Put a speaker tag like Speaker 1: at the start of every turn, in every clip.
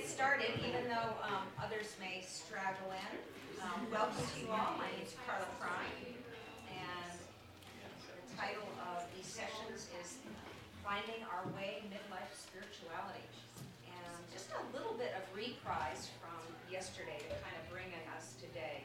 Speaker 1: started, even though others may straggle in. Welcome to you all. My name is Carla Fry, and the title of these sessions is Finding Our Way Midlife Spirituality. And just a little bit of reprise from yesterday to kind of bring us today.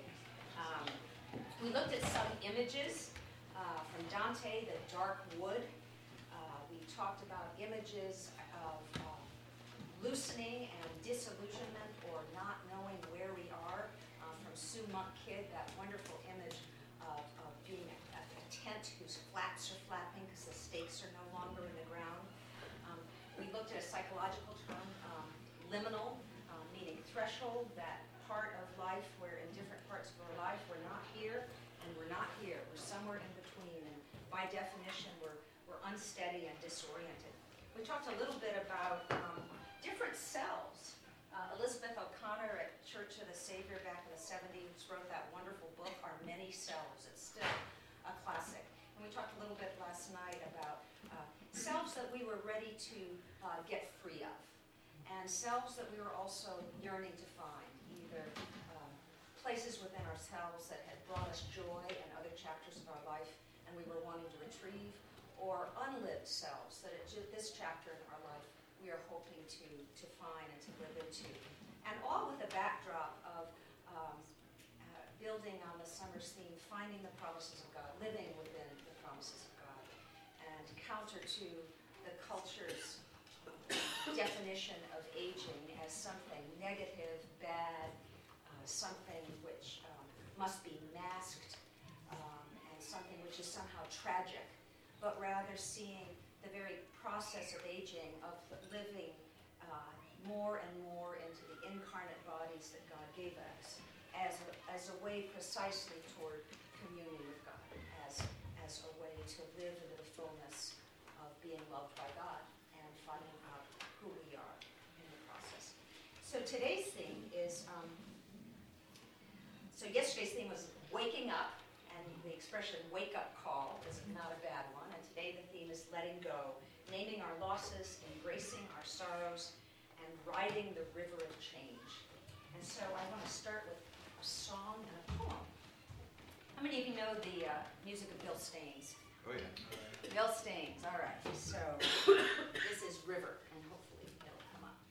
Speaker 1: We looked at some images from Dante, the Dark Wood. We talked about images of loosening and disillusionment or not knowing where we are, from Sue Monk Kidd, that wonderful image of being a tent whose flaps are flapping because the stakes are no longer in the ground. We looked at a psychological term, liminal, meaning threshold, that part of life where in different parts of our life we're not here and we're not here. We're somewhere in between, and by definition we're unsteady and disoriented. We talked a little bit about different selves. Elizabeth O'Connor at Church of the Savior back in the 70s wrote that wonderful book, Our Many Selves. It's still a classic. And we talked a little bit last night about selves that we were ready to get free of, and selves that we were also yearning to find, either places within ourselves that had brought us joy in other chapters of our life and we were wanting to retrieve, or unlived selves that at this chapter in our life we are hoping to find and to live into. And all with a backdrop of building on the summer's theme, finding the promises of God, living within the promises of God, and counter to the culture's definition of aging as something negative, bad, something which must be masked, and something which is somehow tragic, but rather seeing the very process of aging, of living more and more into the incarnate bodies that God gave us as a way precisely toward communion with God, as a way to live into the fullness of being loved by God and finding out who we are in the process. So today's theme is, so yesterday's theme was waking up, and the expression wake up call is not a bad one, and today the theme is letting go, naming our losses, embracing our sorrows, and riding the river of change. And so I want to start with a song and a poem. How many of you know the music of Bill Staines?
Speaker 2: Oh, yeah.
Speaker 1: Bill Staines, all right. So this is River, and hopefully it'll come up.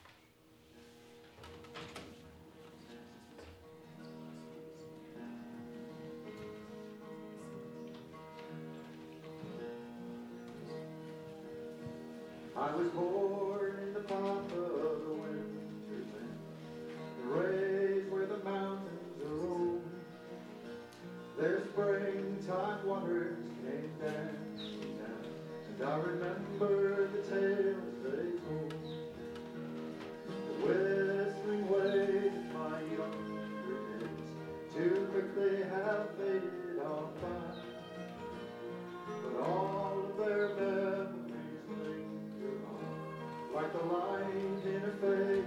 Speaker 3: I was born in the pomp of the winter land, the rays where the mountains roam. Their springtime waters came dancing down, and I remember the tales they told. The whistling waves of my younger days too quickly have faded on by, but all of their memories like the light in a fading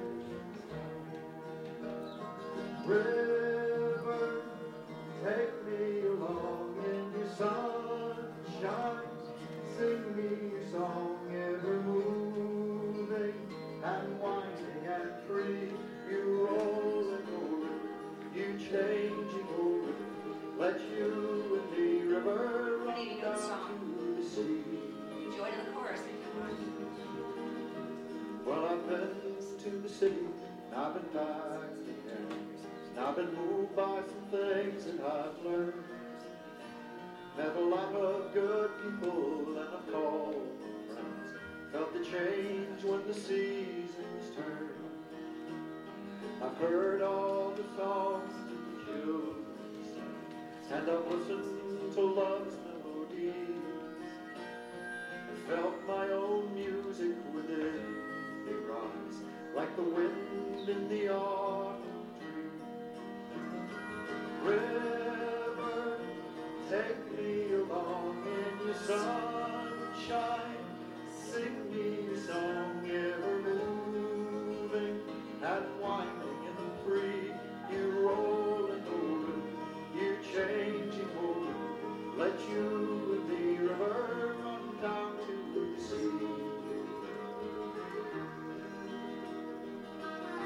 Speaker 3: sky. River, take me along in your sunshine. Sing me your song, ever moving and winding and free. You rolling over, you changing over. Let you and me, river, run down to the sea.
Speaker 1: Join in the chorus.
Speaker 3: Well, I've been to the city, and I've been back again, and I've been moved by some things that I've learned. Met a lot of good people, and I've called my friends. Felt the change when the seasons turn. I've heard all the songs that the children sing, and I've listened to love's melodies, and felt my own music within. They rise like the wind in the autumn tree. River, take me along in your sunshine. Sing me your song, ever moving and winding and free. You rolling over, you changing over. Let you and the river run down to the sea.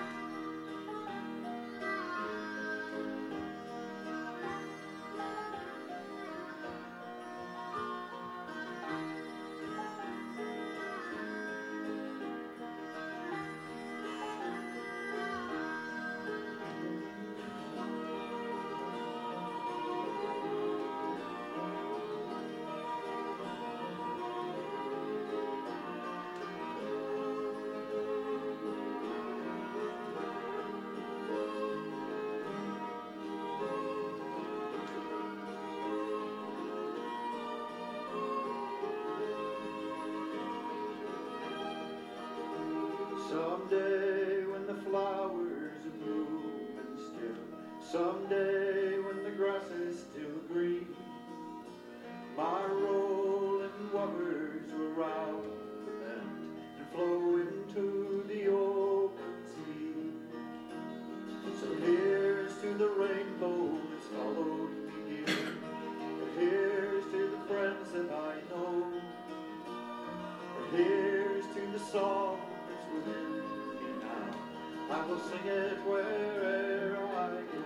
Speaker 3: Someday when the grass is still green, my rolling waters will round the bend and flow into the open sea. So here's to the rainbow that's followed me here, and here's to the friends that I know, and here's to the song that's within me now. I will sing it wherever I go.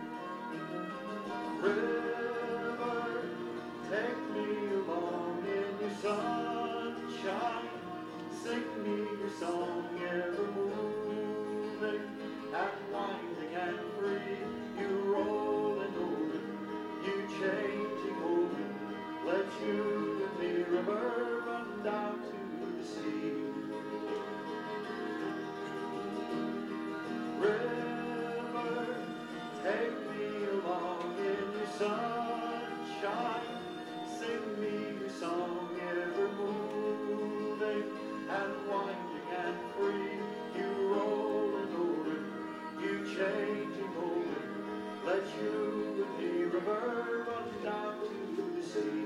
Speaker 3: River, take me along in your sunshine, sing me your song, ever moving and winding and free. You rolling over, you changing over, let you and me, river, run down to the sea. River, take me along in your sunshine, sing me your song, ever moving and winding and free. You rolling over, you changing over, let you and me, river, run down to the sea.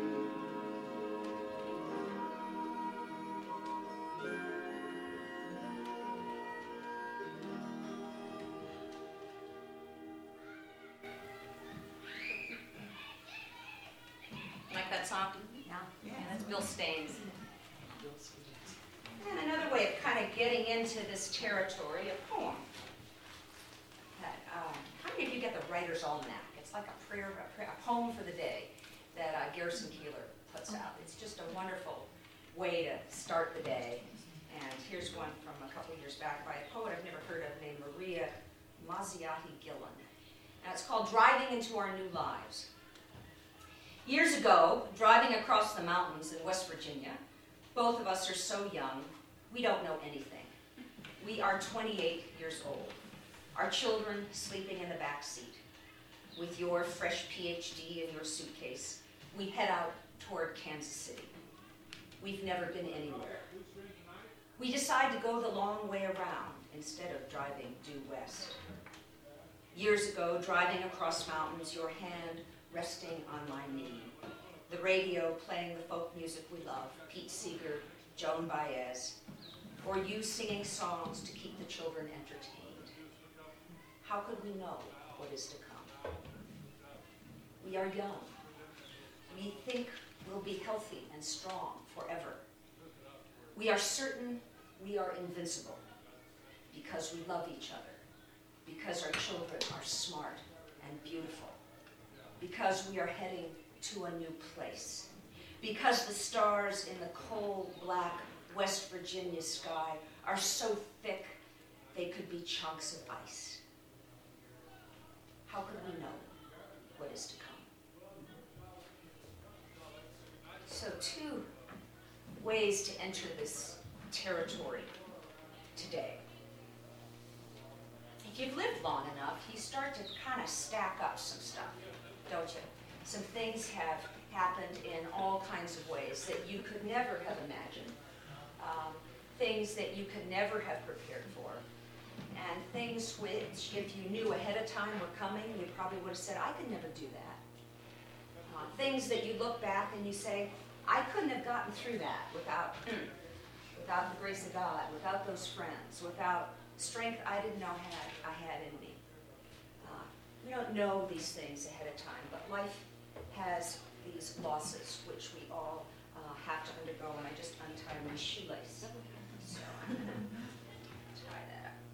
Speaker 1: Like that song? Yeah, that's Bill Staines. And another way of kind of getting into this territory, a poem. That, how many of you get the Writer's Almanac? It's like a poem for the day that Garrison Keillor puts out. It's just a wonderful way to start the day. And here's one from a couple years back by a poet I've never heard of named Maria Mazziotti Gillen. And it's called Driving into Our New Lives. Years ago, driving across the mountains in West Virginia, both of us are so young, we don't know anything. We are 28 years old. Our children sleeping in the back seat. With your fresh PhD in your suitcase, we head out toward Kansas City. We've never been anywhere. We decide to go the long way around instead of driving due west. Years ago, driving across mountains, your hand resting on my knee. The radio playing the folk music we love, Pete Seeger, Joan Baez, or you singing songs to keep the children entertained. How could we know what is to come? We are young. We think we'll be healthy and strong forever. We are certain we are invincible because we love each other, because our children are smart and beautiful, because we are heading to a new place, because the stars in the cold, black West Virginia sky are so thick they could be chunks of ice. How could we know what is to come? So 2 ways to enter this territory today. If you've lived long enough, you start to kind of stack up some stuff, don't you? Some things have happened in all kinds of ways that you could never have imagined. Things that you could never have prepared for. And things which, if you knew ahead of time were coming, you probably would have said, I could never do that. Things that you look back and you say, I couldn't have gotten through that without the grace of God, without those friends, without strength I didn't know I had in me. We don't know these things ahead of time, but life has these losses which we all have to undergo, and I just untied my shoelace. So I'm going to tie that up.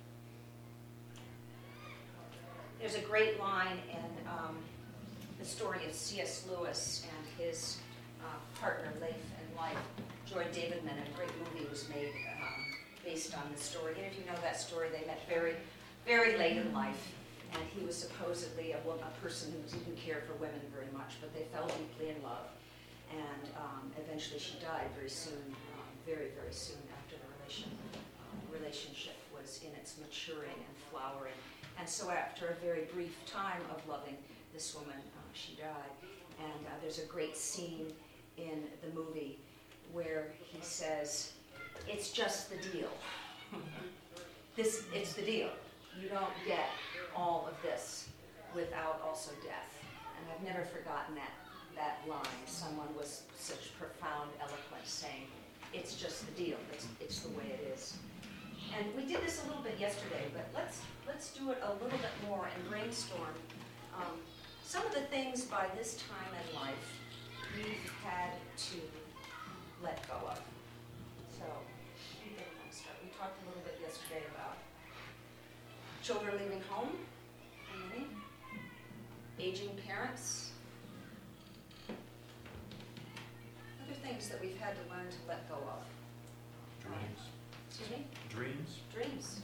Speaker 1: There's a great line in the story of C.S. Lewis and his partner, Leif and Life, Joy Davidman, and a great movie was made based on this story. And if you know that story, they met very, very late in life. And he was supposedly a person who didn't care for women very much, but they fell deeply in love. And eventually she died very soon, very, very soon after the relationship was in its maturing and flowering. And so after a very brief time of loving this woman, she died. And there's a great scene in the movie where he says, it's just the deal. It's the deal. You don't get all of this. without also death. And I've never forgotten that line. Someone with such profound eloquence saying, it's just the deal, it's the way it is. And we did this a little bit yesterday, but let's do it a little bit more and brainstorm some of the things by this time in life we've had to let go of. So, where do you want to start? We talked a little bit yesterday about children leaving home, and many, aging parents, other things that we've had to learn to let go of.
Speaker 2: Dreams.
Speaker 1: Excuse me?
Speaker 2: Dreams.
Speaker 1: Dreams.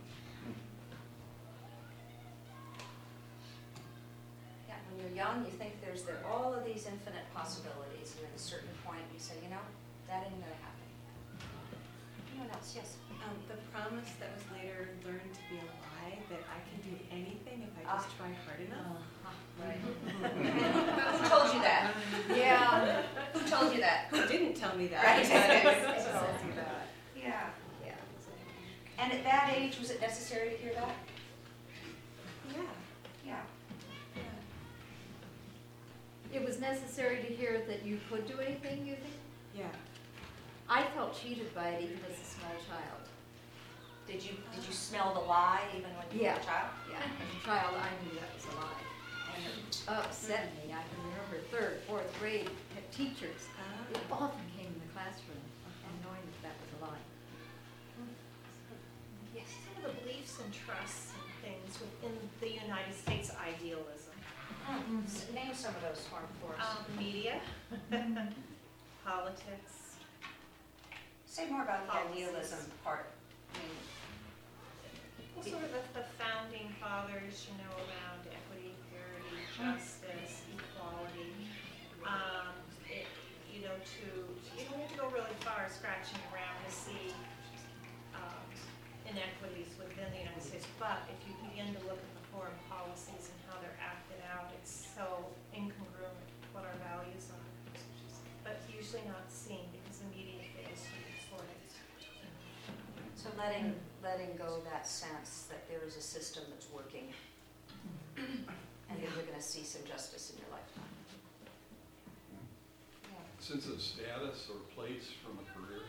Speaker 1: Yeah, when you're young, you think there's all of these infinite possibilities, and at a certain point you say, that ain't gonna happen. Anyone else? Yes.
Speaker 4: The promise that was later learned to be a lie, that I can do anything if I just try hard enough.
Speaker 1: Right. Who told you that? Yeah. Who told you that?
Speaker 4: Who didn't tell me that?
Speaker 1: Right.
Speaker 4: So, that.
Speaker 1: Yeah. And at that age, was it necessary to hear that?
Speaker 4: Yeah.
Speaker 1: Yeah.
Speaker 5: It was necessary to hear that you could do anything, you think?
Speaker 4: Yeah.
Speaker 5: I felt cheated by it even as a small child.
Speaker 1: Did you smell the lie even when you were a child?
Speaker 5: Yeah, as a child, I knew that was a lie. And it upset me. I can remember 3rd, 4th grade teachers. It often came in the classroom and knowing that was a lie.
Speaker 1: Yes.
Speaker 6: Some of the beliefs and trusts and things within the United States idealism.
Speaker 1: Name some of those for us.
Speaker 6: Media, politics.
Speaker 1: Say more about the
Speaker 6: Policies.
Speaker 1: idealism part.
Speaker 6: Well, sort of the founding fathers, around equity, parity, justice, equality. You don't have to go really far scratching around to see inequities within the United States, but if you begin to look at the foreign policies and how they're acted out, it's so incongruent with what our values are. But usually not seen because the media fails to report it.
Speaker 1: So letting go that sense that there is a system that's working and that you're going to see some justice in your lifetime.
Speaker 2: Sense of status or place from a career.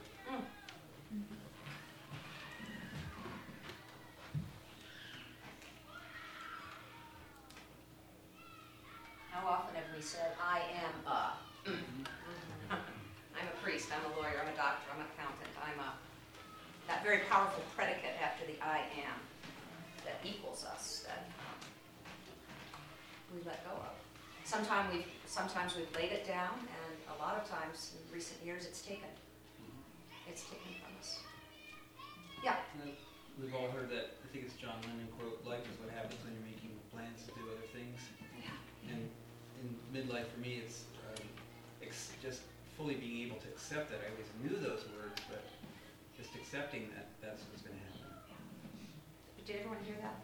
Speaker 1: How often have we said, I am a? I'm a priest, I'm a lawyer, I'm a doctor, I'm an accountant, that very powerful predicate after the I am that equals us, that we let go of. Sometimes we've laid it down, and a lot of times in recent years it's taken from us. Yeah.
Speaker 7: We've all heard that, I think it's John Lennon quote, life is what happens when you're making plans to do other things. And in midlife for me, it's just fully being able to accept that. I always knew those words, but just accepting that that's what's going to happen.
Speaker 1: Did everyone hear that?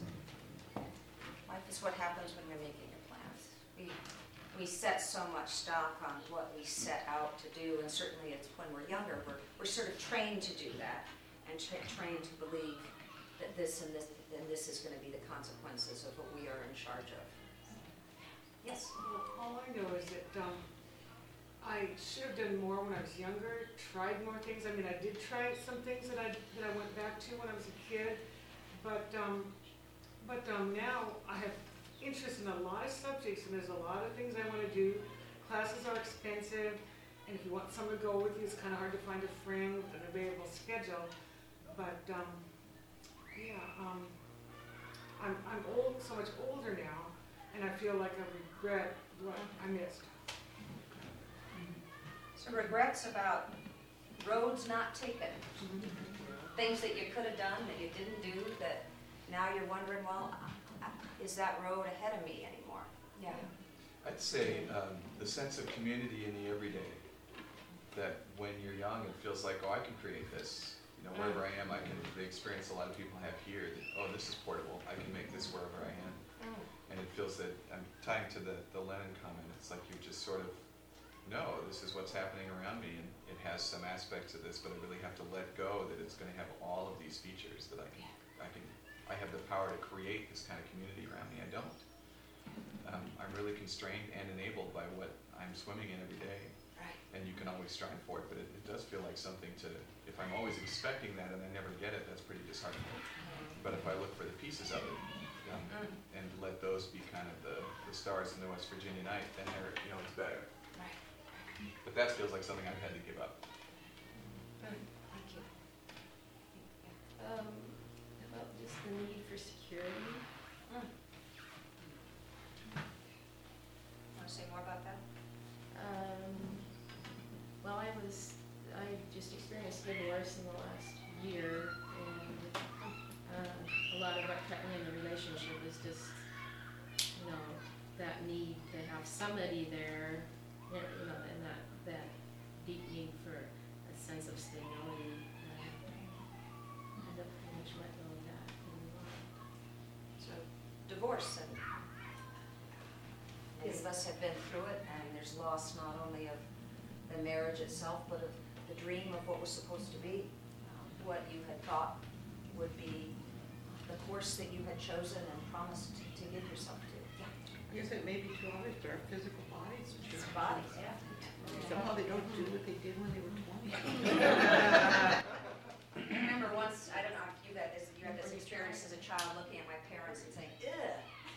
Speaker 1: Life is what happens when you're making your plans. We set so much stock on what we set out to do, and certainly it's when we're younger, we're sort of trained to do that, and trained to believe that this and this is going to be the consequences of what we are in charge of. Yes?
Speaker 8: Well, all I know is that I should have done more when I was younger, tried more things. I mean, I did try some things that I went back to when I was a kid, but now I have interest in a lot of subjects, and there's a lot of things I want to do. Classes are expensive, and if you want someone to go with you, it's kind of hard to find a friend with an available schedule. But I'm old, so much older now, and I feel like I regret what I missed.
Speaker 1: So regrets about roads not taken, things that you could have done that you didn't do, that now you're wondering, well, is that road ahead of me anymore? Yeah.
Speaker 9: I'd say the sense of community in the everyday, that when you're young, it feels like, oh, I can create this. Wherever I am, the experience a lot of people have here, that, oh, this is portable, I can make this wherever I am. And it feels that, I'm tying to the Lennon comment, it's like you just sort of know this is what's happening around me, and it has some aspects of this, but I really have to let go that it's going to have all of these features that I have the power to create this kind of community around me. I don't. I'm really constrained and enabled by what I'm swimming in every day.
Speaker 1: Right.
Speaker 9: And you can always strive for it, but it does feel like something to, if I'm always expecting that and I never get it, that's pretty disheartening. But if I look for the pieces of it, and let those be kind of the stars in the West Virginia night, then it's better.
Speaker 1: Right.
Speaker 9: But that feels like something I've had to give up.
Speaker 1: Thank you.
Speaker 4: About just the need for security.
Speaker 1: Want to say more about that?
Speaker 4: Well, I just experienced divorce in the last year, and a lot of what kept me in the relationship is just, that need to have somebody there, and that deep need for a sense of stability. I ended up pretty much let go of that and move on.
Speaker 1: So, divorce, and many of us have been through it, and there's loss not only of the marriage itself, but of the dream of what was supposed to be, what you had thought would be the course that you had chosen and promised to give yourself to. Yeah.
Speaker 10: I guess it may be to others, but our physical bodies.
Speaker 1: It's bodies, yeah.
Speaker 10: Somehow they don't do what they did when they were 20.
Speaker 1: I remember once, I don't know if you had this experience as a child looking at my parents and saying, ugh.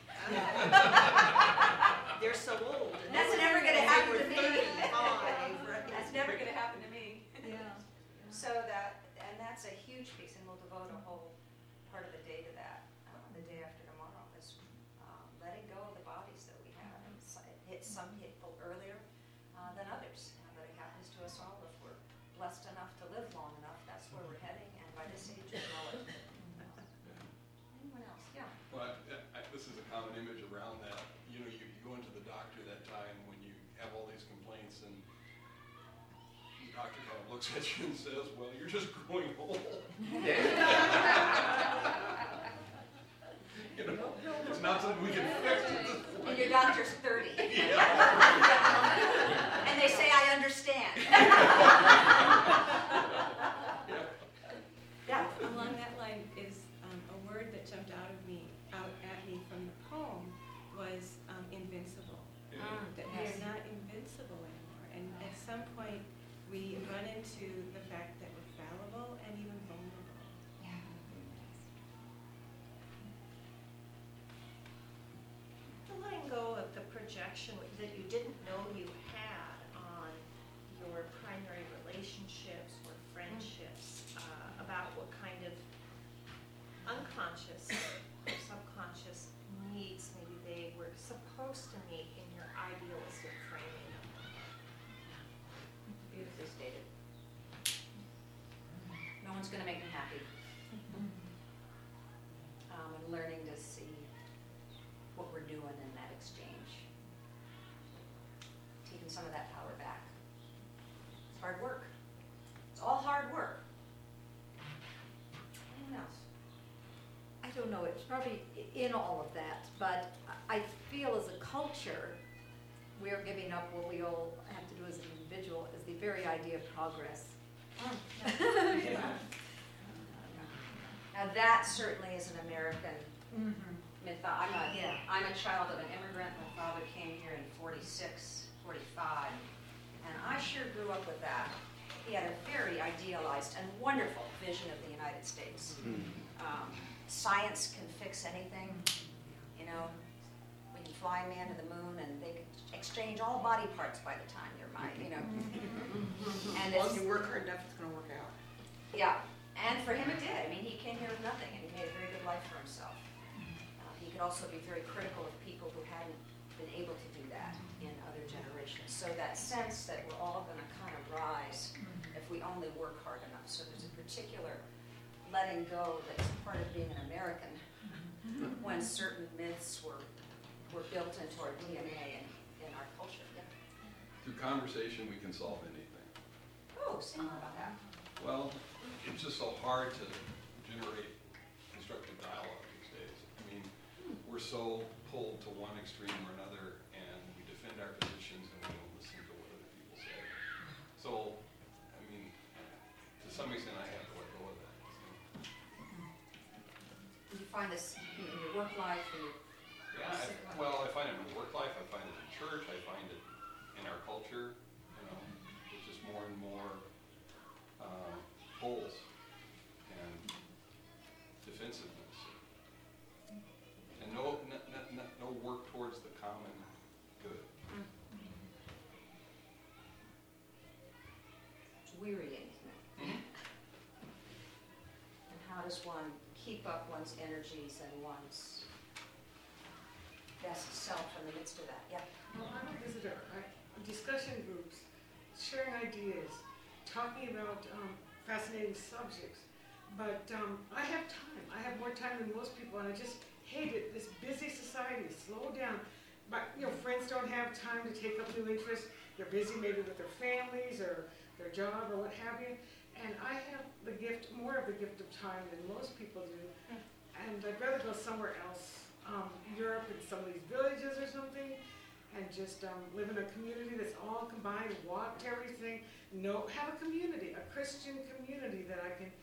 Speaker 10: They're so old.
Speaker 1: That's never gonna happen to me.
Speaker 10: Right?
Speaker 1: That's never gonna happen to me.
Speaker 5: Yeah.
Speaker 1: So that's a huge piece, and we'll devote a whole part of the day to that, the day after tomorrow, is letting go of the bodies that we have. And it hits some people earlier than others, but it happens to us all if we're blessed enough to live long enough. That's where we're heading, and by this age we know it. Anyone else? Yeah.
Speaker 2: Well, this is a common image around that. You go into the doctor that time when you have all these complaints, and the doctor kind of looks at you and says, well, you're just growing old. It's not something we can fix at this point.
Speaker 1: And your doctor's 30. And they say, I understand. Yeah.
Speaker 4: Along that line is a word that jumped out at me from the poem was invincible. That we
Speaker 1: Yes.
Speaker 4: are not invincible anymore, and at some point we run into the fact that we're fallible and even vulnerable.
Speaker 6: The letting go of the projection that you didn't know you had on your primary relationships or friendships, about what kind of unconscious or subconscious needs maybe they were supposed to meet in your idealistic framing of them.
Speaker 1: Beautifully stated. No one's going to make me happy. And learning to see what we're doing in that exchange. Taking some of that power back. It's hard work. It's all hard work. Anyone else?
Speaker 5: I don't know, it's probably in all of that, but I feel as a culture, we're giving up what we all have to do as an individual, is the very idea of progress.
Speaker 1: Now that certainly is an American myth. I'm a child of an immigrant. My father came here in 46, 45, and I sure grew up with that. He had a very idealized and wonderful vision of the United States. Science can fix anything. We can fly a man to the moon, and they can exchange all body parts by the time you're mine. And
Speaker 10: As long as you work hard enough, it's going to work out.
Speaker 1: yeah, and for him it did. I mean, he came here with nothing, and he made a very good life for himself. He could also be very critical of people who hadn't been able to do that in other generations. So that sense that we're all going to kind of rise if we only work hard enough. So there's a particular letting go that's part of being an American when certain myths were built into our DNA and in our culture. Yeah.
Speaker 2: Through conversation, we can solve anything.
Speaker 1: Oh, say more about that.
Speaker 2: Well, it's just so hard to generate constructive dialogue these days. I mean, we're so pulled to one extreme or another, and we defend our positions and we don't listen to what other people say. So, I mean, to some extent, I have to let go of that.
Speaker 1: You find this in your work life, in your
Speaker 2: Yeah, well, I find it in my work life, I find it in church, I find it in our culture, you know, there's just more and more holes and defensiveness. And no work towards the common good.
Speaker 1: It's wearying. And how does one keep up one's energies and one's best self in the midst of that? Yeah.
Speaker 8: Well, I'm a visitor, discussion groups, sharing ideas, talking about fascinating subjects. But I have time. I have more time than most people, and I just hate it. This busy society, slow down. But friends don't have time to take up new interests. They're busy maybe with their families or their job or what have you. And I have more of the gift of time than most people do. And I'd rather go somewhere else, Europe in some of these villages or something, and just live in a community that's all combined, walk to everything, have a community, a Christian community that I can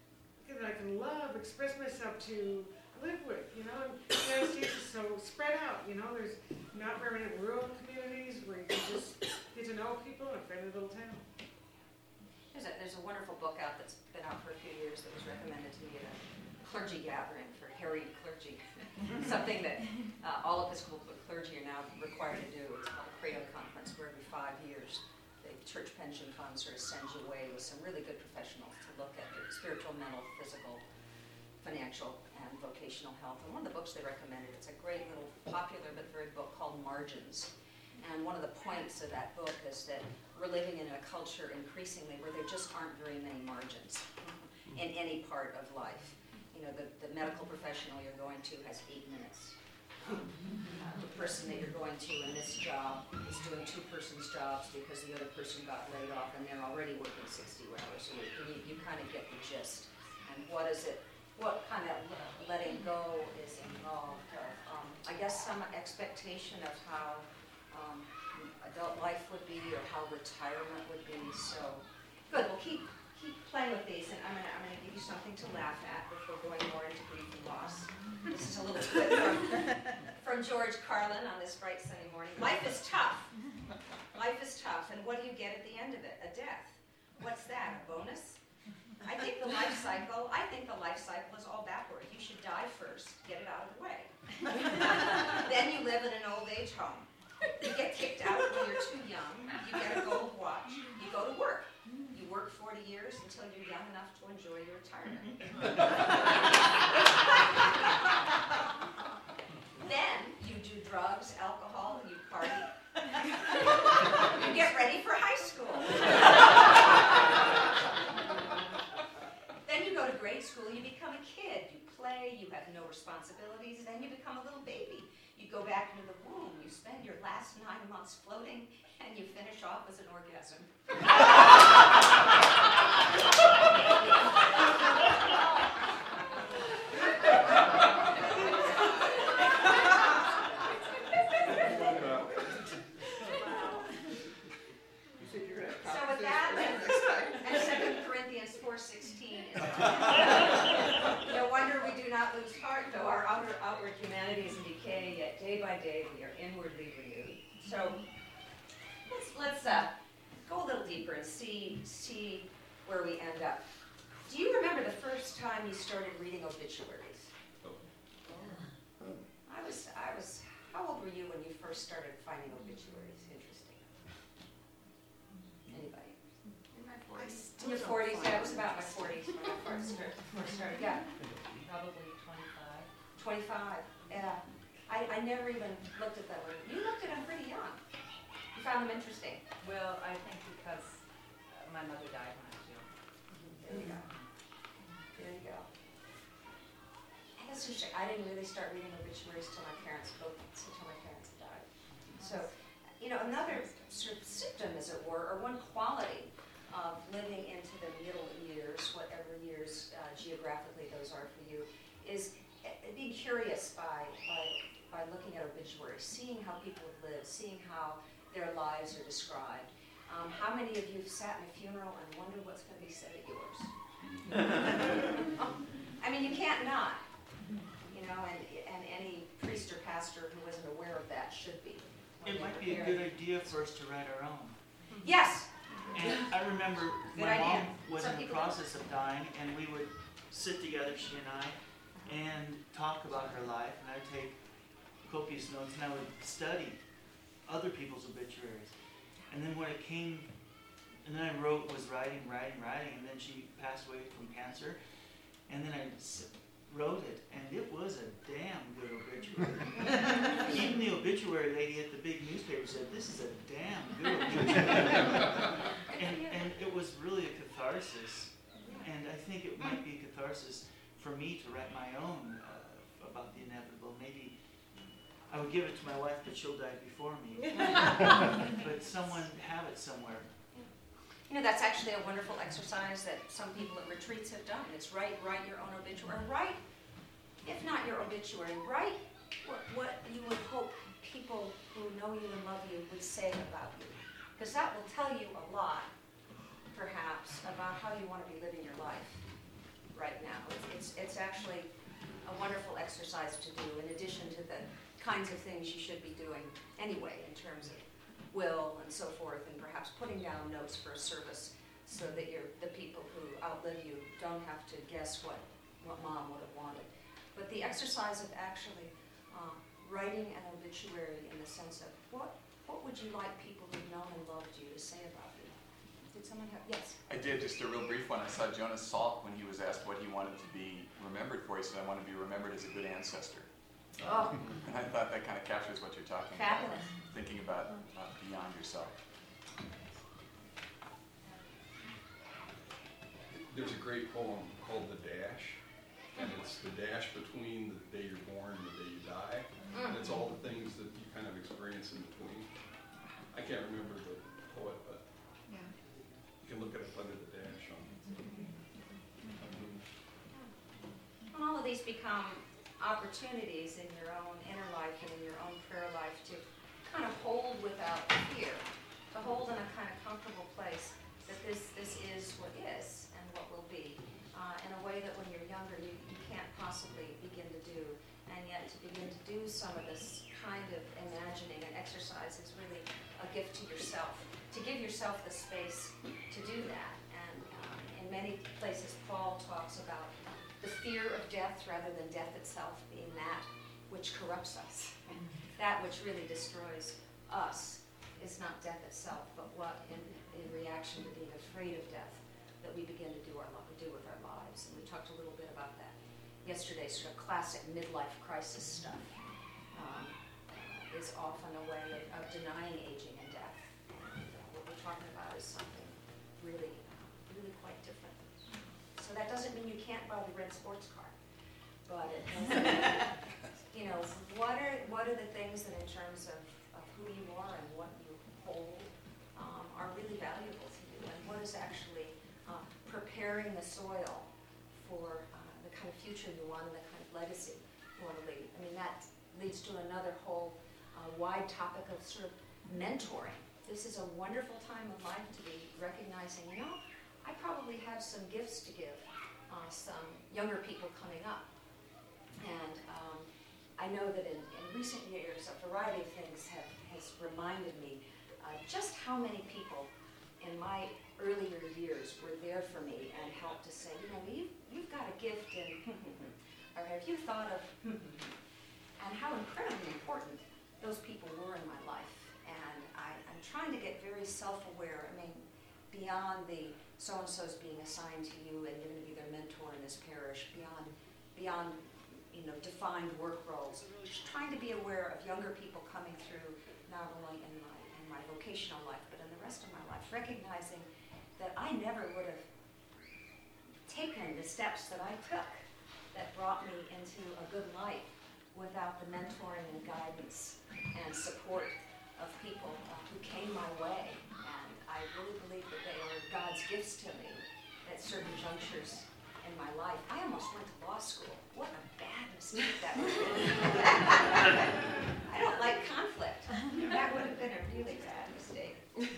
Speaker 8: love, express myself to, live with, And the United States is so spread out, there's not very many rural communities where you can just get to know people in a friendly little town.
Speaker 1: There's a wonderful book out that's been out for a few years that was recommended to me at a clergy gathering for harried clergy. Something that all Episcopal clergy are now required to do. It's called a Credo Conference, where every 5 years the church pension fund sort of sends you away with some really good professionals to look at your spiritual, mental, physical, financial, and vocational health. And one of the books they recommended, it's a great little popular but very book called Margins. And one of the points of that book is that we're living in a culture increasingly where there just aren't very many margins in any part of life. The medical professional you're going to has 8 minutes. The person that you're going to in this job is doing 2 persons' jobs because the other person got laid off and they're already working 60 hours a week. And you kind of get the gist. And what kind of letting go is involved of, I guess, some expectation of how adult life would be or how retirement would be. So, good. We'll keep playing with these, and I'm gonna give you something to laugh at before going more into grief and loss. This is a little clip from George Carlin on this bright sunny morning. Life is tough. Life is tough, and what do you get at the end of it? A death. What's that? A bonus? I think the life cycle is all backward. You should die first, get it out of the way. Then you live in an old age home. You get kicked out when you're too young. You get a gold watch. You go to work. You work 40 years until you're young enough to enjoy your retirement. Then you do drugs, alcohol, and you party. You get ready for high school. Then you go to grade school, you become a kid. You play, you have no responsibilities, then you become a little baby. You go back into the womb, you spend your last 9 months floating, and you finish off as an orgasm. So with that, and 2 Corinthians 4:16 is no wonder we do not lose heart, though our outward humanity is in decay, yet day by day we are inwardly renewed. So let's go a little deeper and see where we end up. Do you remember the first time you started reading obituaries? How old were you when you first started finding obituaries interesting? Anybody?
Speaker 10: In my 40s.
Speaker 1: In your 40s? Yeah, it was about my 40s when I first started. Yeah.
Speaker 4: Probably 25.
Speaker 1: 25, yeah. I never even looked at them. You looked at them pretty young. You found them interesting.
Speaker 11: Well, I think because my mother died when I was young.
Speaker 1: There you go. There you go. And that's interesting. I didn't really start reading obituaries until my parents died. So, another sort of symptom, as it were, or one quality of living into the middle years, whatever years geographically those are for you, is being curious by looking at obituaries, seeing how people have lived, seeing how their lives are described. How many of you have sat in a funeral and wondered what's going to be said at yours? I mean, you can't not. And any priest or pastor
Speaker 12: It might be a good idea for us to write our own.
Speaker 1: Yes,
Speaker 12: And I remember
Speaker 1: Good
Speaker 12: my
Speaker 1: idea.
Speaker 12: mom was
Speaker 1: Some
Speaker 12: in the
Speaker 1: people don't.
Speaker 12: process of dying, and we would sit together, she and I, and talk about her life, and I'd take copious notes, and I would study other people's obituaries. And then when it came, and then I was writing, and then she passed away from cancer, and then I wrote it, and it was a damn good obituary. Even the obituary lady at the big newspaper said, "This is a damn good obituary." and it was really a catharsis, and I think it might be a catharsis for me to write my own about the inevitable. Maybe I would give it to my wife, but she'll die before me. But someone have it somewhere.
Speaker 1: you know, that's actually a wonderful exercise that some people at retreats have done. It's write your own obituary. Write, if not your obituary, write what you would hope people who know you and love you would say about you. Because that will tell you a lot, perhaps, about how you want to be living your life right now. It's actually a wonderful exercise to do, in addition to the kinds of things you should be doing anyway, in terms of will and so forth, and perhaps putting down notes for a service so that the people who outlive you don't have to guess what mom would have wanted. But the exercise of actually writing an obituary in the sense of what would you like people who've known and loved you to say about you? Did someone have, yes?
Speaker 13: I did, just a real brief one. I saw Jonas Salk when he was asked what he wanted to be remembered for. He said, "I want to be remembered as a good ancestor."
Speaker 1: Oh,
Speaker 13: And I thought that kind of captures what you're talking
Speaker 1: fabulous.
Speaker 13: about, thinking about beyond yourself.
Speaker 2: There's a great poem called The Dash, and it's the dash between the day you're born and the day you die. And it's all the things that you kind of experience in between. I can't remember the poet, but you can look it up under The Dash on.
Speaker 1: And all of these become opportunities in your own inner life and in your own prayer life to kind of hold without fear, to hold in a kind of comfortable place that this is what is and what will be, in a way that when you're younger you can't possibly begin to do, and yet to begin to do some of this kind of imagining and exercise is really a gift to yourself, to give yourself the space to do that. And in many places Paul talks about the fear of death rather than death itself being that which corrupts us. That which really destroys us is not death itself, but what in reaction to being afraid of death that we begin to do with our lives. And we talked a little bit about that yesterday, sort of classic midlife crisis stuff is often a way of denying aging and death. And what we're talking about is something really, really quite different. So that doesn't mean you can't buy the red sports car, but it does, you know, what are the things that in terms of who you are and what you hold are really valuable to you, and what is actually preparing the soil for the kind of future you want and the kind of legacy you want to leave. I mean, that leads to another whole wide topic of sort of mentoring. This is a wonderful time of life to be recognizing, you know, I probably have some gifts to give some younger people coming up. And I know that in recent years, a variety of things has reminded me just how many people in my earlier years were there for me and helped to say, you know, you've got a gift in, or have you thought of, and how incredibly important those people were in my life. And I'm trying to get very self-aware. I mean, beyond the so-and-so's being assigned to you and you're going to be their mentor in this parish, beyond you know, defined work roles, just trying to be aware of younger people coming through, not only in my vocational life, but in the rest of my life, recognizing that I never would have taken the steps that I took that brought me into a good life without the mentoring and guidance and support of people who came my way. And I really believe that they are God's gifts to me at certain junctures in my life. I almost went to law school. What a bad mistake that would have been. I don't like conflict. That would have been a really bad mistake.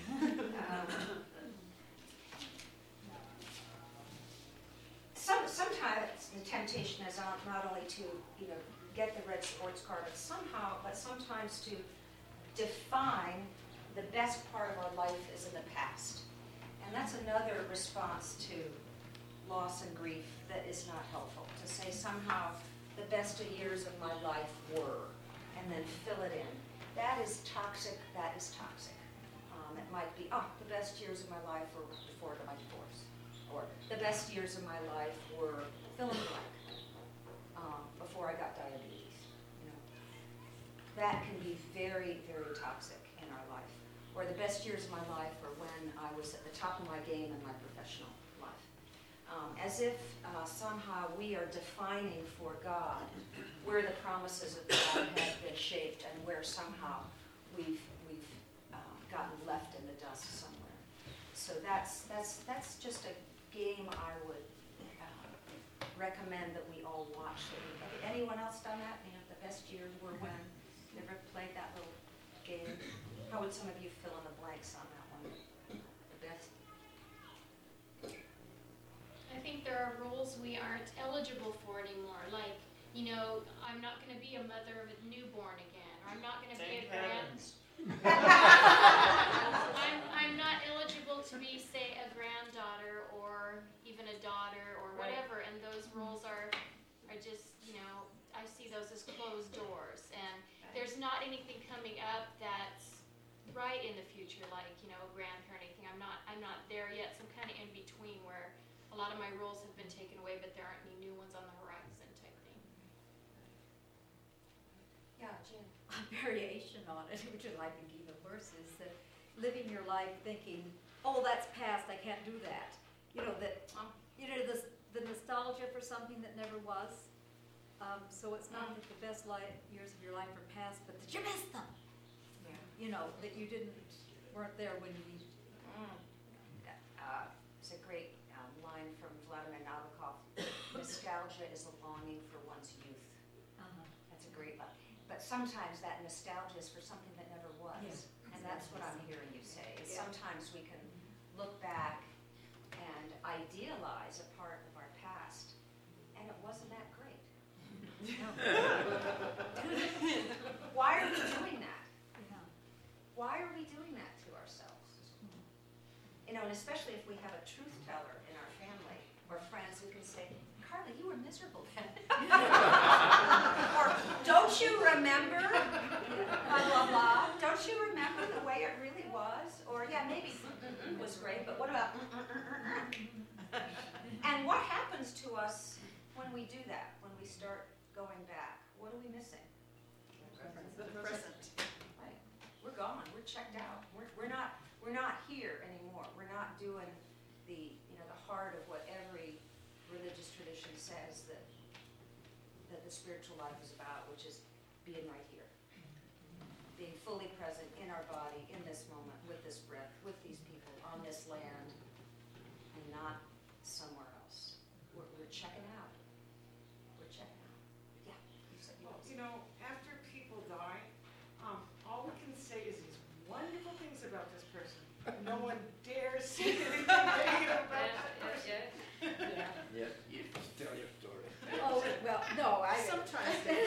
Speaker 1: Sometimes the temptation is not only to, you know, get the red sports car, but sometimes to define the best part of our life is in the past. And that's another response to loss and grief that is not helpful, to say somehow the best of years of my life were, and then fill it in. That is toxic, that is toxic. It might be, the best years of my life were before my divorce, or the best years of my life were fill in the blank, before I got diabetes. You know, that can be very, very toxic in our life. Or the best years of my life were when I was at the top of my game in my professional life. As if somehow we are defining for God where the promises of God have been shaped and where somehow we've gotten left in the dust somewhere. So that's just a game I would recommend that we all watch. Anyone else done that? You know, the best years were when? Never played that little game? How would some of you fill in the blanks on that one? The best?
Speaker 14: I think there are roles we aren't eligible for anymore. Like, you know, I'm not going to be a mother of a newborn again. Or I'm not going to be a I'm not eligible to be, say, a granddaughter or even a daughter or whatever. And those roles are just, you know, I see those as closed doors. And there's not anything coming up that's right in the future, like, you know, a grandparent or anything. I'm not there yet. So I'm kind of in between where a lot of my roles have been taken away, but there aren't any new ones on the horizon type thing.
Speaker 1: Yeah, Jim.
Speaker 5: A variation on it, which is I think even worse, is that living your life thinking, oh, that's past, I can't do that. You know, that, the nostalgia for something that never was. So it's not that the best years of your life are past, but that you missed them.
Speaker 1: Yeah.
Speaker 5: You know, that you weren't there when you needed to.
Speaker 1: It's a great line from Vladimir Nabokov. Nostalgia is a longing for one's youth. That's a great line. But sometimes that nostalgia is for something that never was.
Speaker 5: Yes.
Speaker 1: And that's what I'm hearing you say. Is sometimes we can look back and idealize a part of our past, and it wasn't that great. Why are we doing that? Why are we doing that to ourselves? You know, and especially if we have a truth teller in our family or friends who can say, Carla, you were miserable then. Or, don't you remember? Blah, blah, blah. Don't you remember the way it really was? Or, yeah, maybe was great, but what about And what happens to us when we do that, when we start going back? What are we missing?
Speaker 10: The present.
Speaker 1: Right. We're gone. We're checked out. We're not here anymore. We're not doing the heart of what every religious tradition says that the spiritual life is about, which is being right here. Being fully present in our body, in this moment, with this breath, with these people, on this land, and not somewhere else. We're checking out. We're checking out. Yeah, you said you
Speaker 8: Well,
Speaker 1: was.
Speaker 8: you know, after people die, all we can say is these wonderful things about this person. No one dares say anything negative about that person.
Speaker 15: Yeah, you tell your story.
Speaker 5: Oh, well, no,
Speaker 10: Sometimes they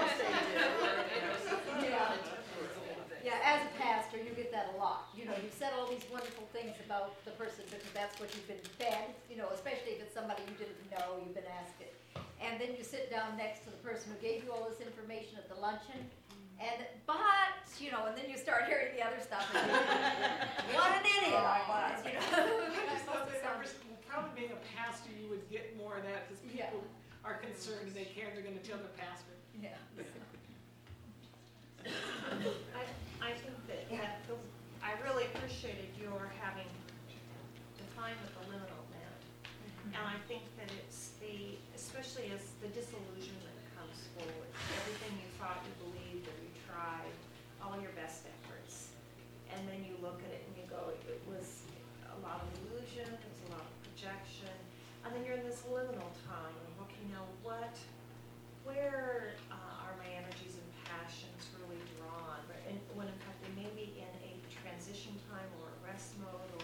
Speaker 10: do.
Speaker 5: Yeah, as a pastor, you get that a lot. You know, you've said all these wonderful things about the person because that's what you've been fed, you know, especially if it's somebody you didn't know, you've been asking. And then you sit down next to the person who gave you all this information at the luncheon, and then you start hearing the other stuff. And what an idiot I was, you know.
Speaker 8: I just thought that probably being a pastor, you would get more of that because people are concerned and they care, they're going to tell their pastor.
Speaker 5: Yeah.
Speaker 6: I think that I really appreciated your having defined what the liminal meant. And I think that it's especially as the disillusionment comes forward, everything you thought you believed or you tried, all your best efforts, and then you look at it and you go, it was a lot of illusion, it was a lot of projection, and then you're in this liminal time, and looking, where are my energies and passions really drawn? And when in fact they may be in a transition time or a rest mode or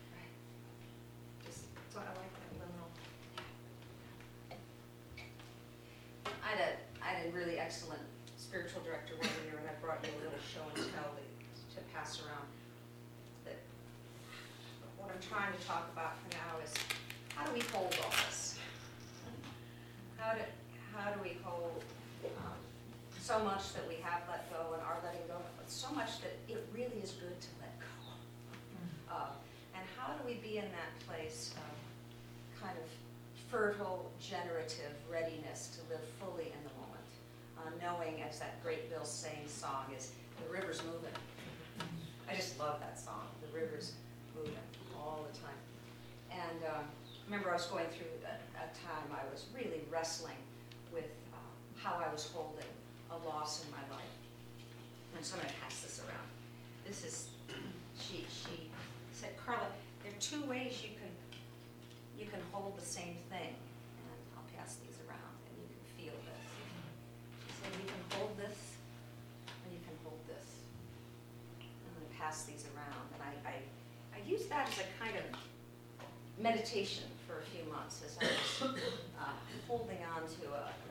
Speaker 6: so I like that liminal.
Speaker 1: I had a really excellent spiritual director one year, and I brought you a little show and tell to pass around. That what I'm trying to talk about for now is how do we hold all this? How do we hold so much that we have let go and are letting go, but so much that it really is good to let go of? And how do we be in that place of kind of fertile, generative readiness to live fully in the moment, knowing, as that great Bill Saying song is, the river's moving. I just love that song, the river's moving all the time. And remember I was going through a time I was really wrestling with how I was holding a loss in my life. And so I'm going to pass this around. This is, she said, Carla, there are two ways you can hold the same thing. And I'll pass these around and you can feel this. She said, you can hold this or you can hold this. I'm going to pass these around. And I used that as a kind of meditation for a few months as I was holding on to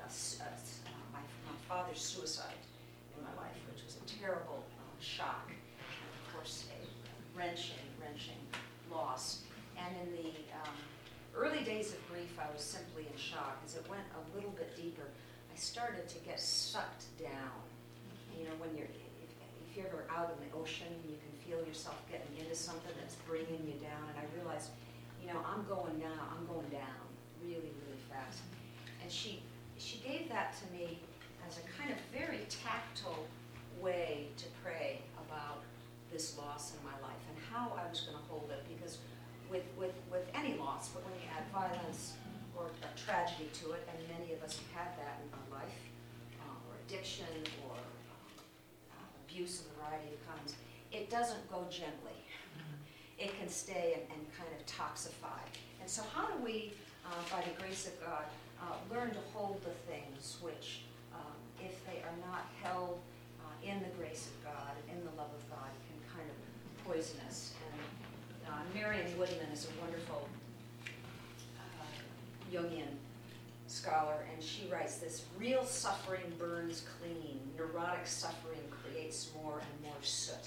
Speaker 1: my father's suicide in my life, which was a terrible shock, and of course a wrenching loss. And in the early days of grief, I was simply in shock. As it went a little bit deeper, I started to get sucked down. You know, when if you're ever out in the ocean, you can feel yourself getting into something that's bringing you down. And I realized, you know, I'm going down really, really fast. And she gave that to me as a kind of very tactile way to pray about this loss in my life and how I was going to hold it. Because with any loss, but when you add violence or a tragedy to it, and many of us have had that in our life, or addiction or abuse of a variety of kinds, it doesn't go gently. It can stay and kind of toxify. And so how do we, by the grace of God, learn to hold the things which, if they are not held in the grace of God, in the love of God, can kind of poison us. And Marian Woodman is a wonderful Jungian scholar, and she writes this: real suffering burns clean, neurotic suffering creates more and more soot.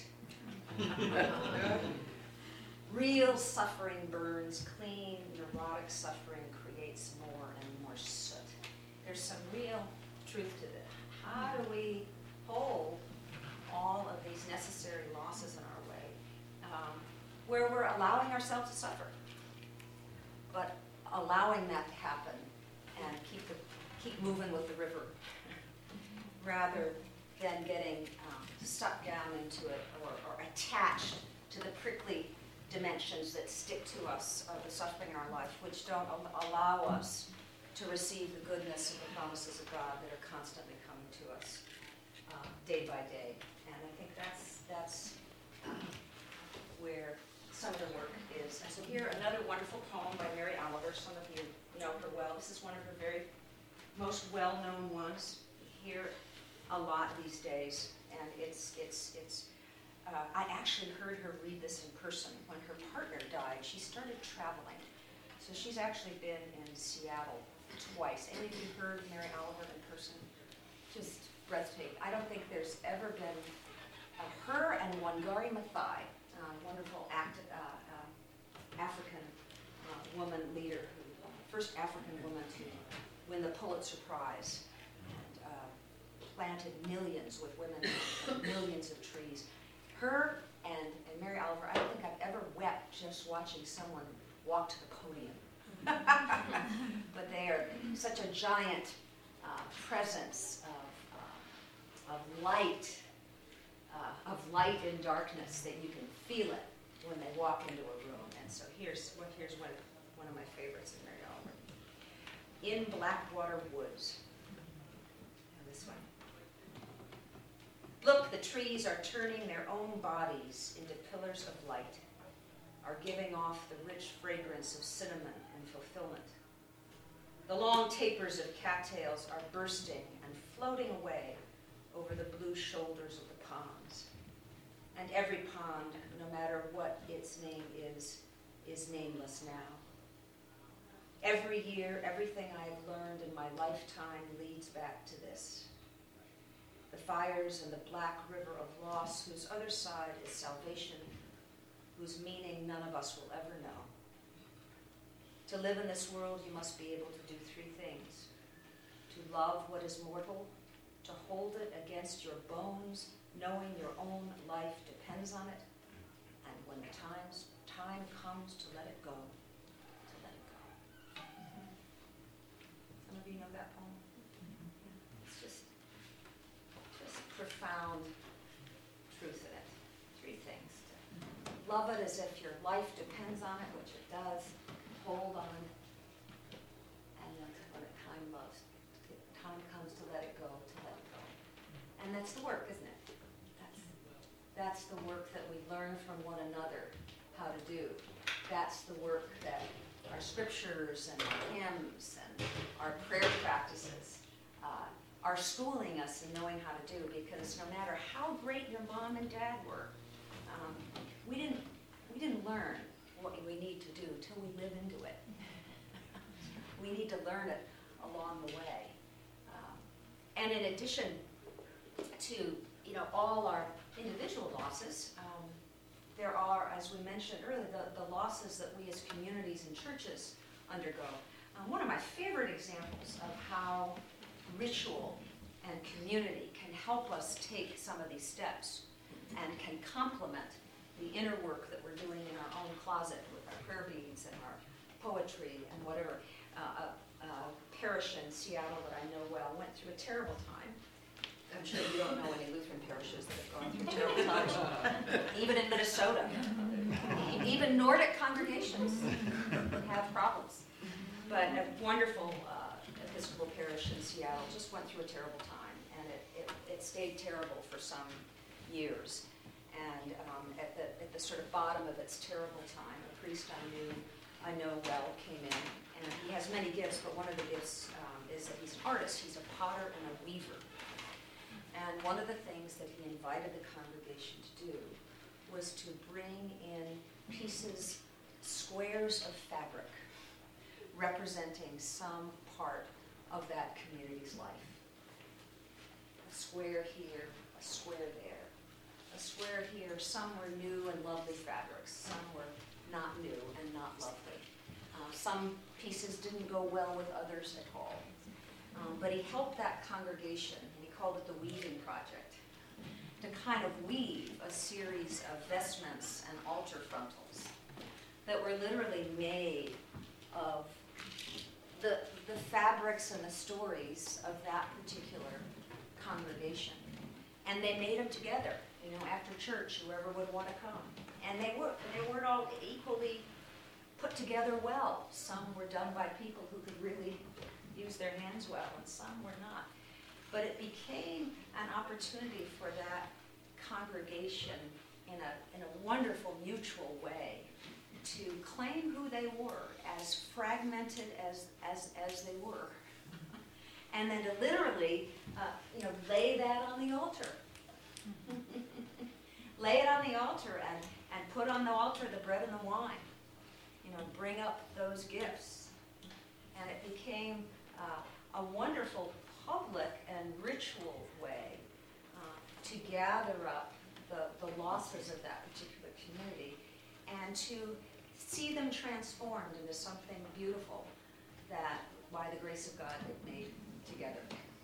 Speaker 1: Real suffering burns clean, neurotic suffering creates more and more soot. There's some real truth to this. How do we hold all of these necessary losses in our way, where we're allowing ourselves to suffer, but allowing that to happen and keep moving with the river, rather than getting sucked down into it or attached to the prickly dimensions that stick to us of the suffering in our life, which don't allow us to receive the goodness and the promises of God that are constantly coming to us day by day. And I think that's where some of the work is. And so here, another wonderful poem by Mary Oliver. Some of you know her well. This is one of her very most well-known ones. You hear a lot these days, and I actually heard her read this in person. When her partner died, she started traveling. So she's actually been in Seattle twice. Any of you heard Mary Oliver in person? Just breathtaking. I don't think there's ever been her and Wangari Maathai, wonderful African woman leader, first African woman to win the Pulitzer Prize, and planted millions with women, millions of trees. Her and Mary Oliver, I don't think I've ever wept just watching someone walk to the podium. But they are such a giant presence of light in darkness that you can feel it when they walk into a room. And so here's one of my favorites of Mary Oliver. In Blackwater Woods. And this one. Look, the trees are turning their own bodies into pillars of light, are giving off the rich fragrance of cinnamon and fulfillment. The long tapers of cattails are bursting and floating away over the blue shoulders of the ponds. And every pond, no matter what its name is nameless now. Every year, everything I have learned in my lifetime leads back to this. the fires and the black river of loss, whose other side is salvation, whose meaning none of us will ever know. To live in this world, you must be able to do three things: to love what is mortal, to hold it against your bones, knowing your own life depends on it, and when the time comes to let it go, to let it go. Some of you know that poem? It's just profound truth in it. Three things. To love it as if your life depends on it, which it does. Hold on, and then when time comes to let it go, to let it go. And that's the work, isn't it? That's the work that we learn from one another how to do. That's the work that our scriptures and our hymns and our prayer practices are schooling us in knowing how to do, because no matter how great your mom and dad were, we didn't learn what we need to do till we live into it. We need to learn it along the way. And in addition to all our individual losses, there are, as we mentioned earlier, the losses that we as communities and churches undergo. One of my favorite examples of how ritual and community can help us take some of these steps and can complement the inner work that we're doing in our own closet with our prayer meetings and our poetry and whatever. A parish in Seattle that I know well went through a terrible time. I'm sure you don't know any Lutheran parishes that have gone through terrible times, even in Minnesota. Even Nordic congregations have problems. But a wonderful Episcopal parish in Seattle just went through a terrible time, and it stayed terrible for some years. And at the sort of bottom of its terrible time, a priest I know well came in, and he has many gifts, but one of the gifts is that he's an artist. He's a potter and a weaver. And one of the things that he invited the congregation to do was to bring in pieces, squares of fabric, representing some part of that community's life. A square here, a square there. A square here, some were new and lovely fabrics, some were not new and not lovely. Some pieces didn't go well with others at all. But he helped that congregation, and he called it the Weaving Project, to kind of weave a series of vestments and altar frontals that were literally made of the fabrics and the stories of that particular congregation. And they made them together. After church, whoever would want to come. And they weren't all equally put together well. Some were done by people who could really use their hands well, and some were not. But it became an opportunity for that congregation in a wonderful mutual way to claim who they were, as fragmented as they were. And then to literally lay that on the altar. Lay it on the altar and put on the altar the bread and the wine. Bring up those gifts. And it became a wonderful public and ritual way to gather up the losses of that particular community and to see them transformed into something beautiful that, by the grace of God, they've made together.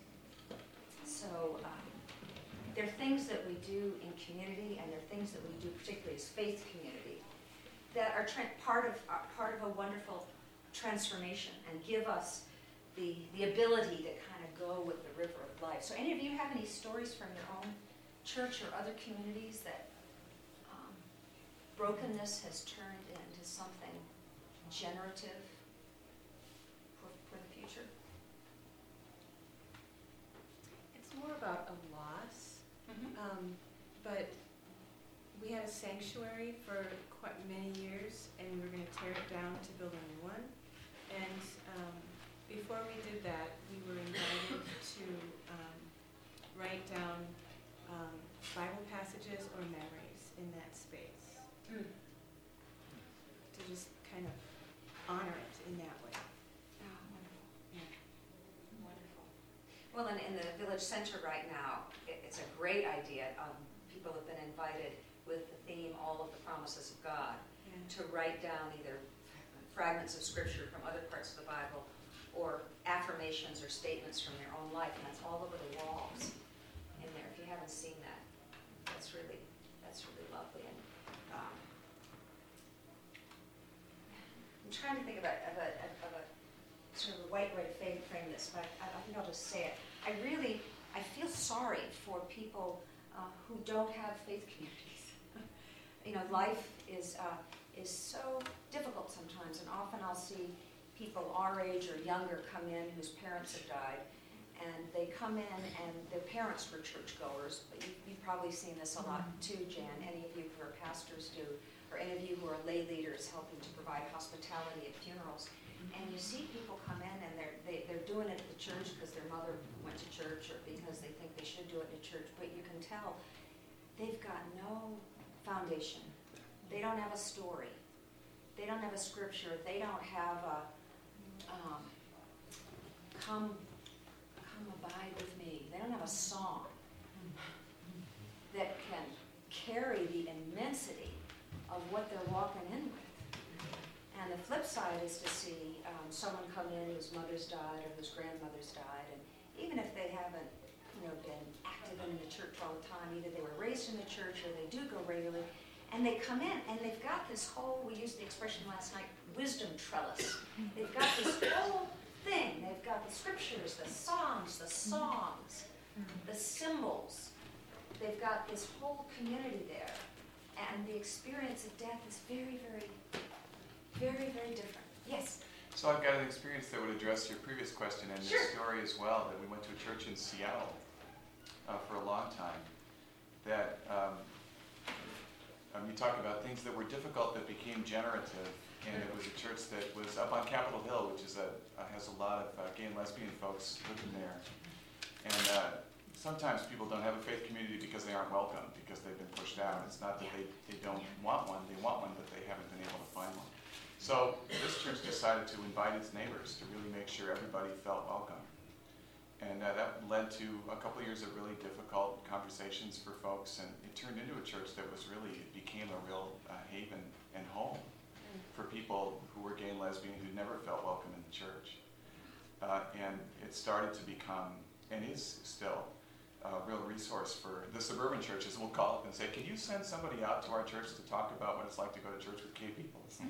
Speaker 1: So there are things that we do in community, and there are things that we do, particularly as faith community, that are part of a wonderful transformation and give us the ability to kind of go with the river of life. So any of you have any stories from your own church or other communities that brokenness has turned into something generative for the future?
Speaker 10: It's more about a loss, but we had a sanctuary for quite many years, and we were going to tear it down to build a new one. And before we did that, we were invited to write down Bible passages or memories in that space. To just kind of honor it in that way.
Speaker 1: Oh, wonderful.
Speaker 10: Yeah.
Speaker 1: Wonderful. Well, and in the village center right now, it's a great idea. People have been invited with the theme, All of the Promises of God, to write down either fragments of scripture from other parts of the Bible or affirmations or statements from their own life, and that's all over the walls in there. If you haven't seen that, that's really lovely. And I'm trying to think of a sort of a white way to frame this, but I think I'll just say it. I feel sorry for people who don't have faith communities. You know, life is so difficult sometimes, and often I'll see people our age or younger come in whose parents have died, and they come in and their parents were churchgoers. But you've probably seen this a lot too, Jan. Any of you who are pastors do, or any of you who are lay leaders helping to provide hospitality at funerals. And you see people come in and they're doing it at the church because their mother went to church or because they think they should do it at church, but you can tell they've got no foundation. They don't have a story. They don't have a scripture. They don't have a come abide with me. They don't have a song that can carry the immensity of what they're walking in with. And the flip side is to see someone come in whose mother's died or whose grandmother's died, and even if they haven't, been active in the church all the time, either they were raised in the church or they do go regularly, and they come in and they've got this whole, we used the expression last night, wisdom trellis. They've got this whole thing. They've got the scriptures, the songs, the symbols. They've got this whole community there, and the experience of death is very, very, very, very different. Yes?
Speaker 13: So I've got an experience that would address your previous question and your story as well, that we went to a church in Seattle for a long time. That you talk about things that were difficult that became generative, and it was a church that was up on Capitol Hill, which is has a lot of gay and lesbian folks living there. And sometimes people don't have a faith community because they aren't welcome, because they've been pushed out. It's not that they don't want one, they want one, but they haven't been able to find one. So this church decided to invite its neighbors to really make sure everybody felt welcome. And that led to a couple of years of really difficult conversations for folks, and it turned into a church that it became a real haven and home for people who were gay and lesbian who never felt welcome in the church. And it started to become, and is still, a real resource for the suburban churches. We'll call up and say, can you send somebody out to our church to talk about what it's like to go to church with gay people? So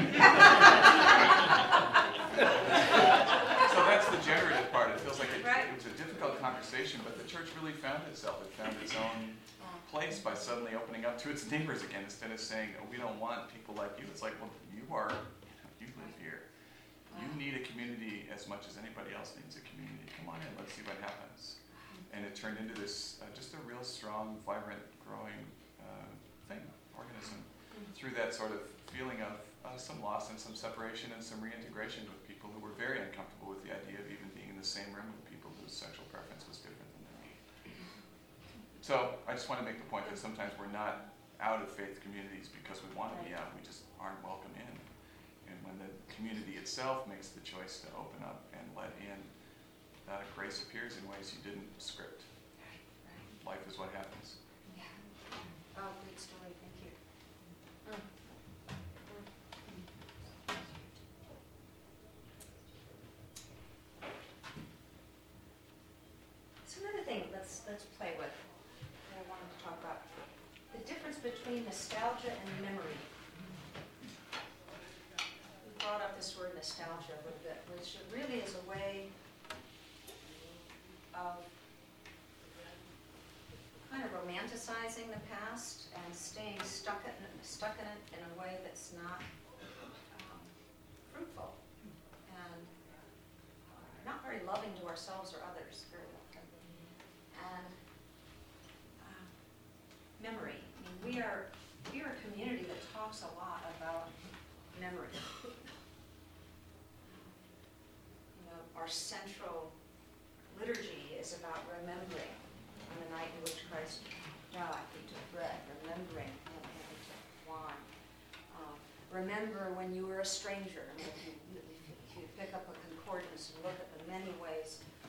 Speaker 13: that's the generative part. It feels like it was a difficult conversation, but the church really found itself. It found its own place by suddenly opening up to its neighbors again, instead of saying, oh, we don't want people like you. It's like, well, you live here. You need a community as much as anybody else needs a community. Come on in, let's see what happens. And it turned into this, just a real strong, vibrant, growing organism, through that sort of feeling of some loss and some separation and some reintegration with people who were very uncomfortable with the idea of even being in the same room with people whose sexual preference was different than their own. So I just want to make the point that sometimes we're not out of faith communities because we want to be out, we just aren't welcome in. And when the community itself makes the choice to open up and let in, grace appears in ways you didn't script. Life is what happens.
Speaker 1: Yeah. Oh, great story. Thank you. So another thing, let's play with. That I wanted to talk about the difference between nostalgia and memory. We brought up this word nostalgia a little bit, which really is a way of kind of romanticizing the past and staying stuck in it in a way that's not fruitful and not very loving to ourselves or others very often. And memory. I mean, we are a community that talks a lot about memory. Our central liturgy is about remembering on the night in which Christ died. We took bread, remembering him and took wine. Remember when you were a stranger. I mean, if you pick up a concordance and look at the many ways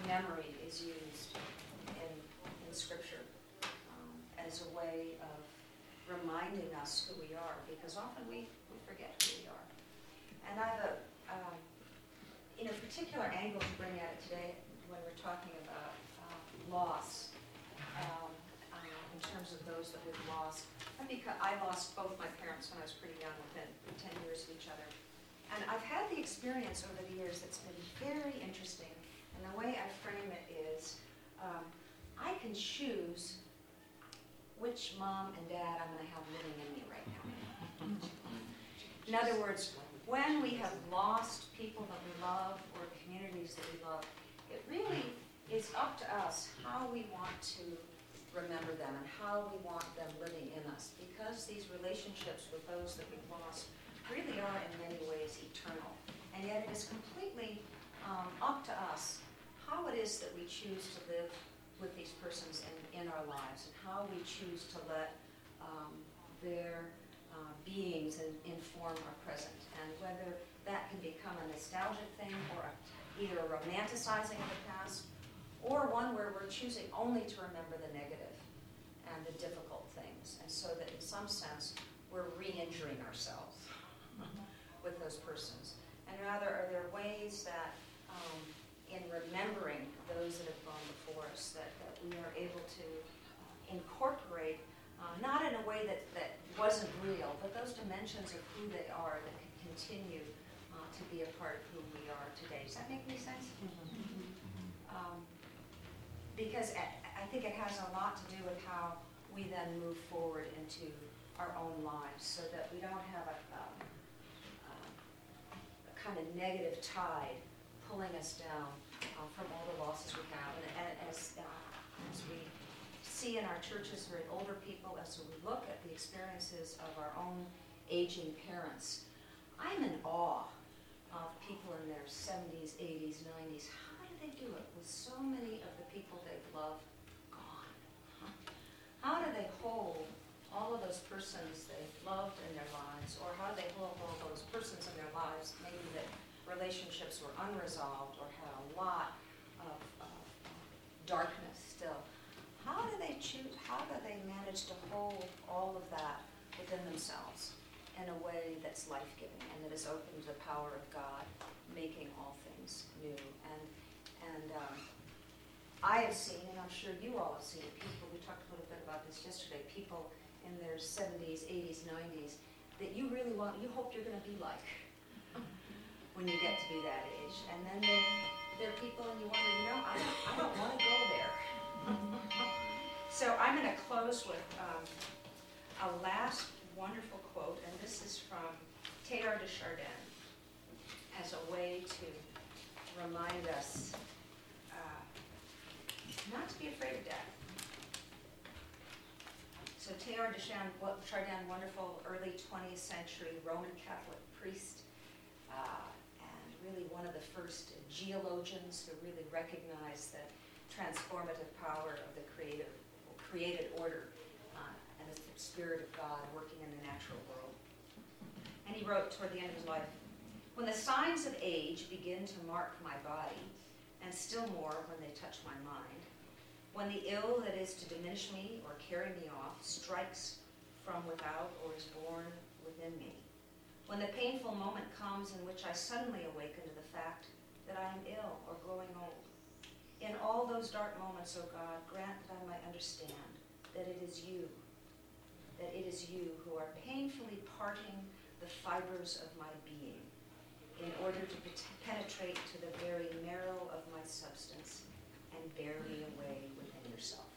Speaker 1: memory is used in Scripture as a way of reminding us who we are, because often we forget who we are. And I have a particular angle to bring at it today when we're talking about loss, in terms of those that we've lost. And because I lost both my parents when I was pretty young, within 10 years of each other. And I've had the experience over the years that's been very interesting. And the way I frame it is, I can choose which mom and dad I'm going to have living in me right now. In other words, when we have lost people that we love or communities that we love, it really is up to us how we want to remember them and how we want them living in us, because these relationships with those that we've lost really are in many ways eternal. And yet it is completely up to us how it is that we choose to live with these persons in our lives, and how we choose to let their beings inform our present, and whether that can become a nostalgic thing or either a romanticizing of the past, or one where we're choosing only to remember the negative and the difficult things, and so that in some sense we're re-injuring ourselves with those persons. And rather, are there ways that in remembering those that have gone before us, that we are able to incorporate, not in a way that wasn't real, but those dimensions of who they are that can continue to be a part of who we are today. Does that make any sense? Because I think it has a lot to do with how we then move forward into our own lives, so that we don't have a kind of negative tide pulling us down from all the losses we have. And as we see in our churches who are older people, as we look at the experiences of our own aging parents, I'm in awe of people in their 70s, 80s, 90s. How do they do it with so many of the people they've loved gone? How do they hold all of those persons they've loved in their lives, or how do they hold all those persons in their lives maybe that relationships were unresolved or had a lot of darkness still? How do they manage to hold all of that within themselves in a way that's life-giving and that is open to the power of God making all things new? And I have seen, and I'm sure you all have seen, people, we talked a little bit about this yesterday, people in their 70s, 80s, 90s, that you really you hope you're going to be like when you get to be that age. And then there are people and you wonder, I don't want to go there. So I'm going to close with a last wonderful quote, and this is from Teilhard de Chardin, as a way to remind us not to be afraid of death. So Teilhard de Chardin, wonderful early 20th century Roman Catholic priest, and really one of the first geologians who really recognized the transformative power of the created order and the Spirit of God working in the natural world. And he wrote toward the end of his life, "When the signs of age begin to mark my body, and still more when they touch my mind, when the ill that is to diminish me or carry me off strikes from without or is born within me, when the painful moment comes in which I suddenly awaken to the fact that I am ill or growing old, in all those dark moments, O God, grant that I might understand that it is you who are painfully parting the fibers of my being in order to penetrate to the very marrow of my substance and bear me away within yourself."